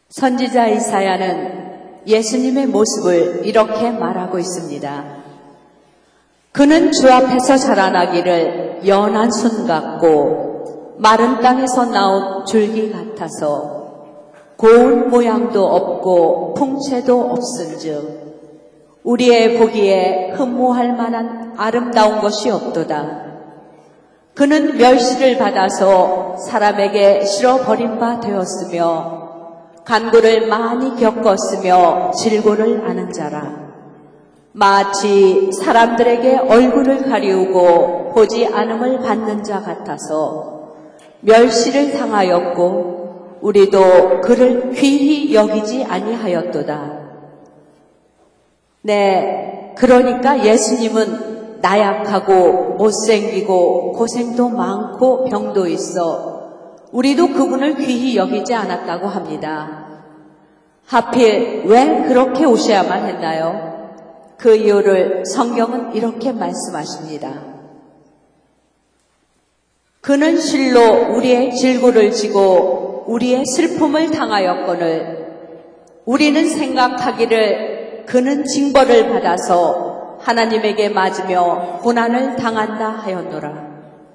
선지자 이사야는 예수님의 모습을 이렇게 말하고 있습니다. 그는 주 앞에서 자라나기를 연한 순 같고 마른 땅에서 나온 줄기 같아서 고운 모양도 없고 풍채도 없은즉 우리의 보기에 흠모할 만한 아름다운 것이 없도다. 그는 멸시를 받아서 사람에게 실어버린 바 되었으며 간구를 많이 겪었으며 질고를 아는 자라. 마치 사람들에게 얼굴을 가리우고 보지 않음을 받는 자 같아서 멸시를 당하였고 우리도 그를 귀히 여기지 아니하였도다. 네, 그러니까 예수님은 나약하고 못생기고 고생도 많고 병도 있어 우리도 그분을 귀히 여기지 않았다고 합니다. 하필 왜 그렇게 오셔야만 했나요? 그 이유를 성경은 이렇게 말씀하십니다. 그는 실로 우리의 질고를 지고 우리의 슬픔을 당하였거늘 우리는 생각하기를 그는 징벌을 받아서 하나님에게 맞으며 고난을 당한다 하였노라.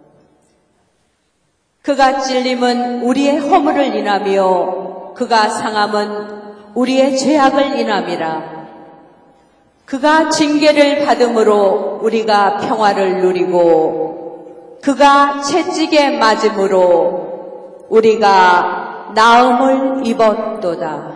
그가 찔림은 우리의 허물을 인하며 그가 상함은 우리의 죄악을 인함이라. 그가 징계를 받음으로 우리가 평화를 누리고 그가 채찍에 맞음으로 우리가 나음을 입었도다.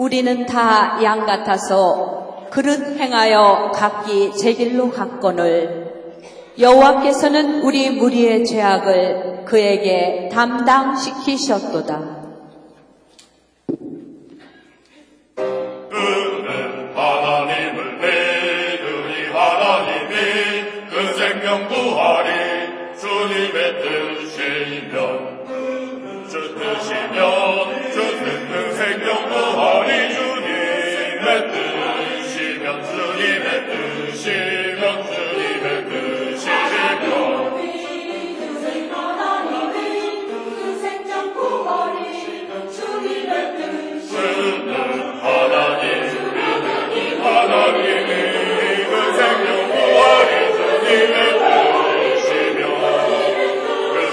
우리는 다 양 같아서 그릇 행하여 각기 제 길로 갔거늘 여호와께서는 우리 무리의 죄악을 그에게 담당시키셨도다. 그는 하나님을 믿으니 하나님이 그 생명 구하리. 주님의 뜻이면 주 뜻이면 주는 그 생명 구하리. 주님의 뜻이면 주님의 뜻이면 주님의 뜻이면 하나님이 그 생명 구하리. 주님의 뜻이면 그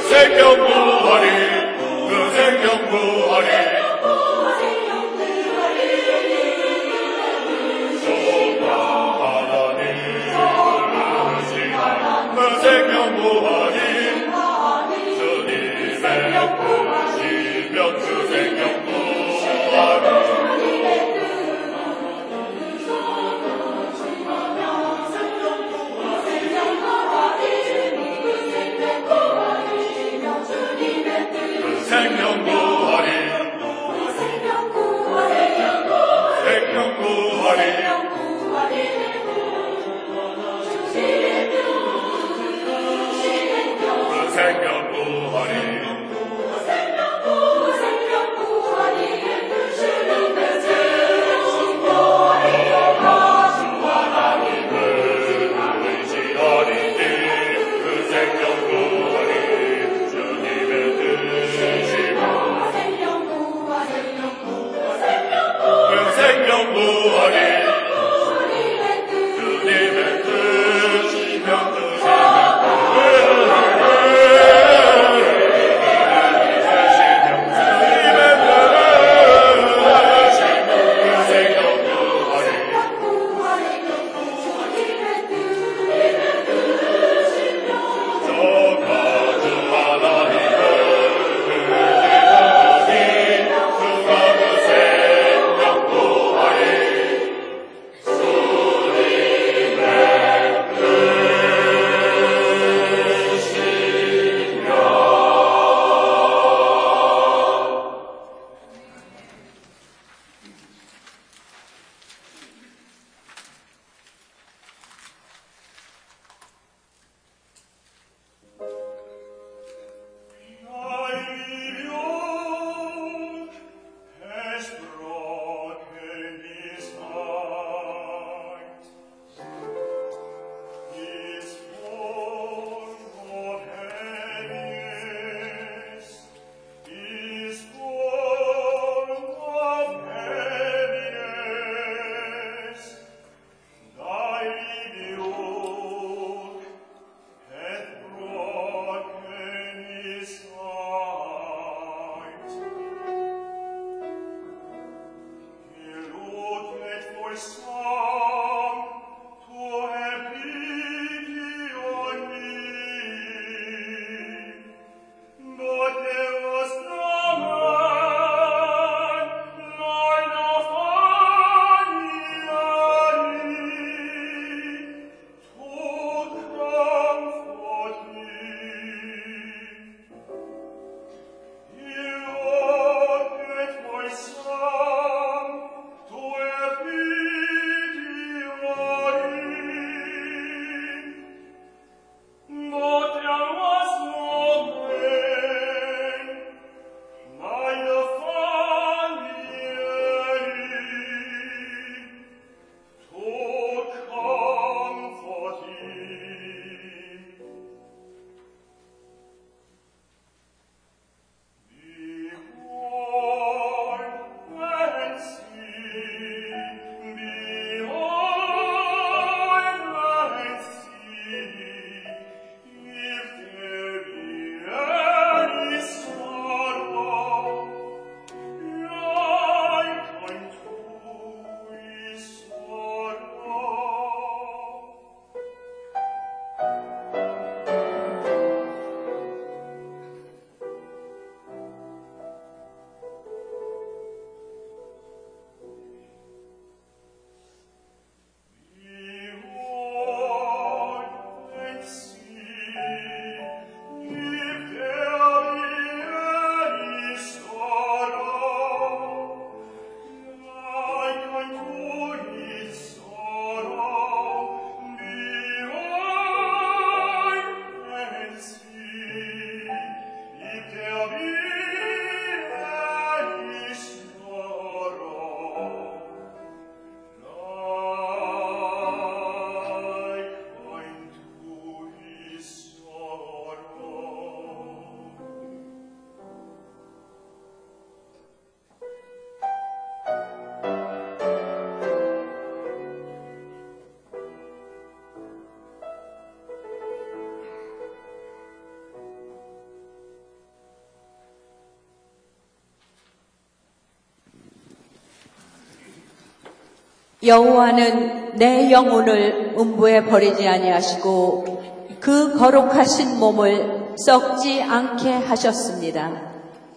여호와는 내 영혼을 음부에 버리지 아니하시고 그 거룩하신 몸을 썩지 않게 하셨습니다.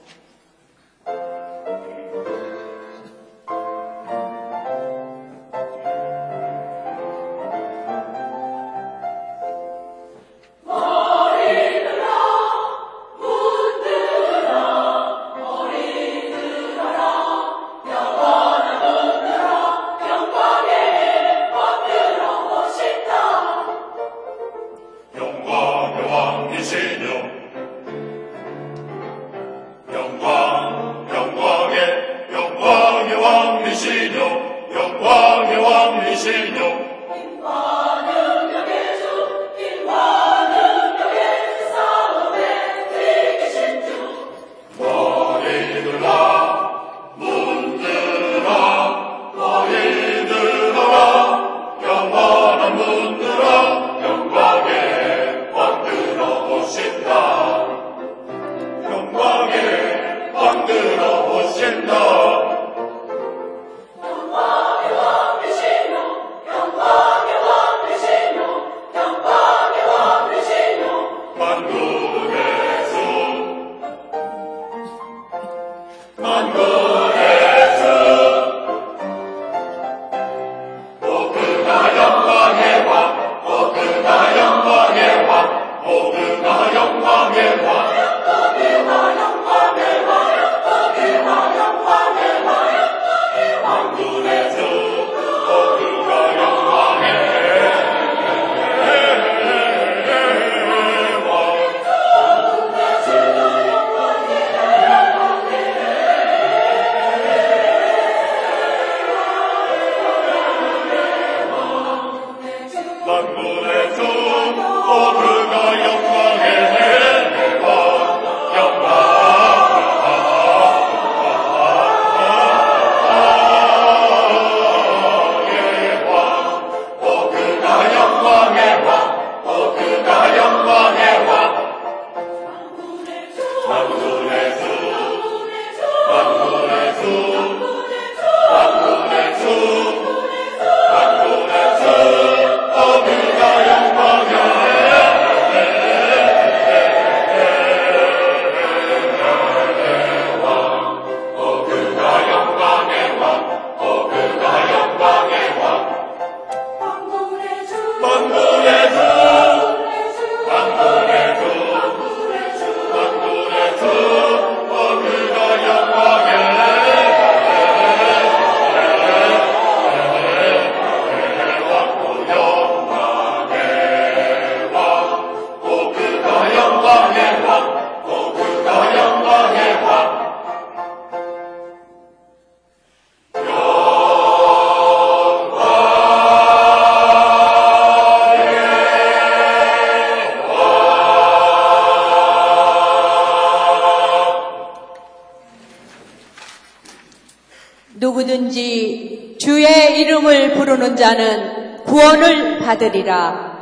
누구든지 주의 이름을 부르는 자는 구원을 받으리라.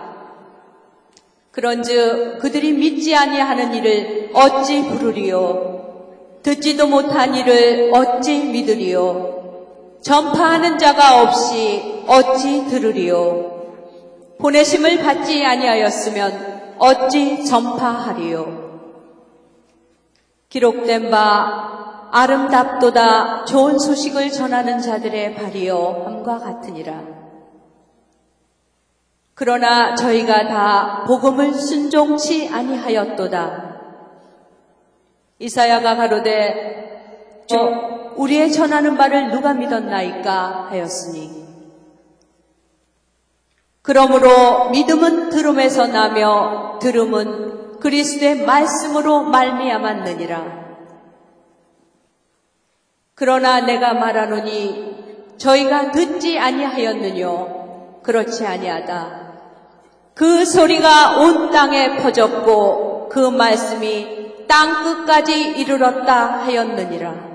그런즉 그들이 믿지 아니하는 이를 어찌 부르리요? 듣지도 못한 이를 어찌 믿으리요? 전파하는 자가 없이 어찌 들으리요? 보내심을 받지 아니하였으면 어찌 전파하리요? 기록된 바 아름답도다 좋은 소식을 전하는 자들의 발이요 함과 같으니라. 그러나 저희가 다 복음을 순종치 아니하였도다. 이사야가 가로되 우리의 전하는 바를 누가 믿었나이까 하였으니, 그러므로 믿음은 들음에서 나며 들음은 그리스도의 말씀으로 말미암았느니라. 그러나 내가 말하노니 저희가 듣지 아니하였느뇨? 그렇지 아니하다. 그 소리가 온 땅에 퍼졌고 그 말씀이 땅 끝까지 이르렀다 하였느니라.